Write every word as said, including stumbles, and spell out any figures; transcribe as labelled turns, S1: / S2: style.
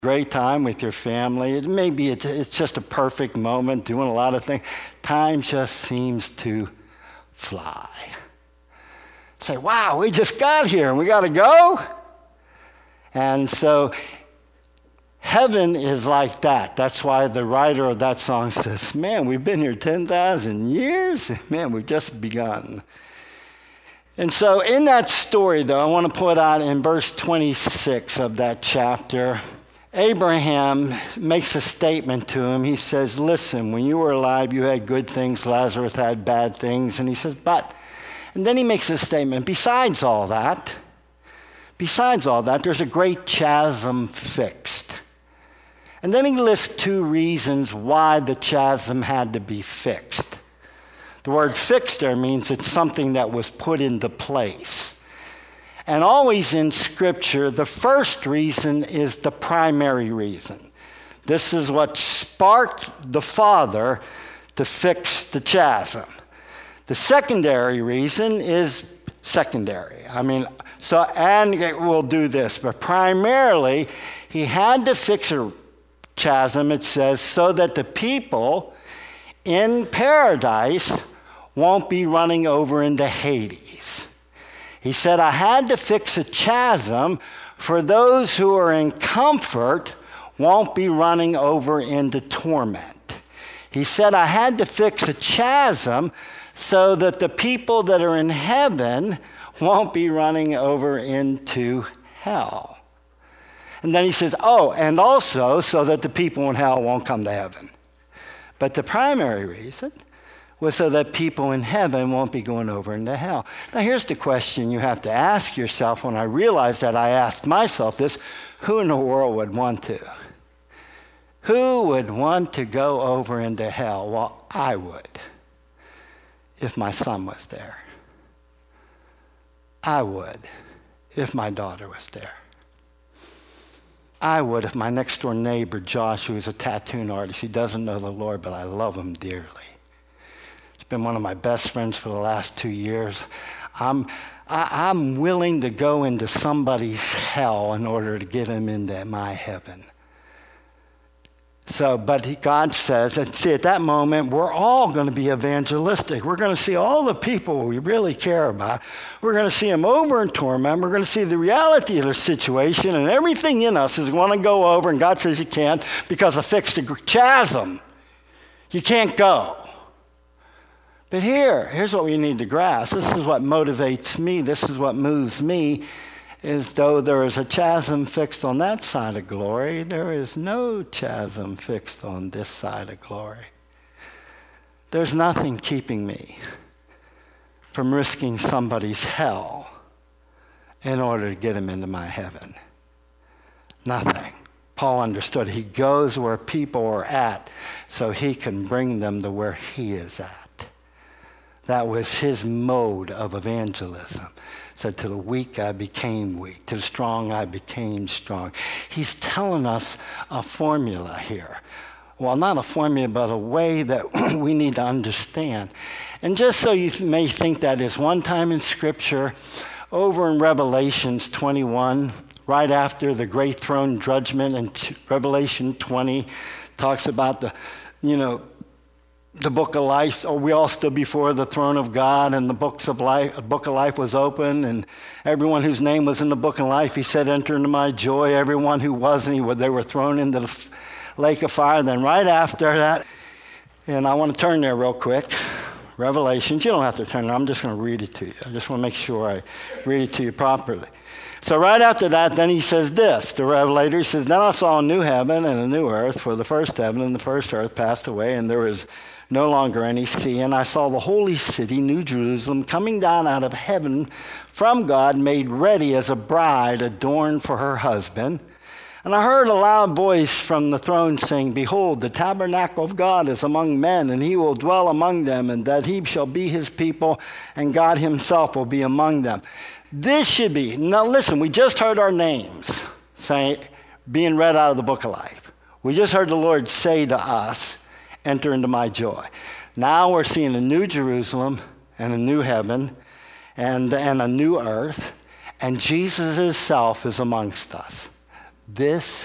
S1: great time with your family. It maybe it's, it's just a perfect moment, doing a lot of things. Time just seems to fly. Say, wow, we just got here and we got to go? And so heaven is like that. That's why the writer of that song says, man, we've been here ten thousand years. Man, we've just begun. And so in that story, though, I want to put out in verse twenty-six of that chapter, Abraham makes a statement to him. He says, listen, when you were alive, you had good things. Lazarus had bad things. And he says, but, and then he makes a statement, besides all that, besides all that, there's a great chasm fixed. And then he lists two reasons why the chasm had to be fixed. The word fixed there means it's something that was put into place. And always in Scripture, the first reason is the primary reason. This is what sparked the Father to fix the chasm. The secondary reason is secondary. I mean, so, and we'll do this, but primarily, he had to fix a chasm, it says, so that the people in paradise won't be running over into Hades. He said, I had to fix a chasm for those who are in comfort won't be running over into torment. He said, I had to fix a chasm so that the people that are in heaven won't be running over into hell. And then he says, oh, and also so that the people in hell won't come to heaven. But the primary reason was so that people in heaven won't be going over into hell. Now here's the question you have to ask yourself. When I realized that, I asked myself this: who in the world would want to? Who would want to go over into hell? Well, I would, if my son was there. I would, if my daughter was there. I would if my next door neighbor, Josh, who is a tattooing artist, he doesn't know the Lord, but I love him dearly. He's been one of my best friends for the last two years. I'm, I, I'm willing to go into somebody's hell in order to get him into my heaven. So, but he, God says, and see, at that moment, we're all going to be evangelistic. We're going to see all the people we really care about. We're going to see them over in torment. We're going to see the reality of their situation, and everything in us is going to go over, and God says you can't because I fixed a chasm. You can't go. But here, here's what we need to grasp. This is what motivates me. This is what moves me. Is though there is a chasm fixed on that side of glory, there is no chasm fixed on this side of glory. There's nothing keeping me from risking somebody's hell in order to get him into my heaven. Nothing. Paul understood he goes where people are at so he can bring them to where he is at. That was his mode of evangelism. Said, to the weak I became weak. To the strong I became strong. He's telling us a formula here. Well, not a formula, but a way that we need to understand. And just so you may think that is one time in Scripture, over in Revelations twenty-one, right after the great throne judgment, and Revelation twenty talks about the, you know, the book of life. Oh, we all stood before the throne of God, and the books of life, the book of life was open, and everyone whose name was in the book of life, he said, enter into my joy. Everyone who wasn't, he, they were thrown into the lake of fire. And then right after that, and I want to turn there real quick, Revelations. You don't have to turn there. I'm just going to read it to you. I just want to make sure I read it to you properly. So right after that, then he says this, the Revelator, he says, then I saw a new heaven and a new earth, for the first heaven and the first earth passed away, and there was no longer any sea. And I saw the holy city, New Jerusalem, coming down out of heaven from God, made ready as a bride adorned for her husband. And I heard a loud voice from the throne saying, behold, the tabernacle of God is among men, and he will dwell among them, and that he shall be his people, and God himself will be among them. This should be, now listen, we just heard our names saying, being read out of the book of life. We just heard the Lord say to us, enter into my joy. Now we're seeing a new Jerusalem and a new heaven and, and a new earth, and Jesus himself is amongst us. This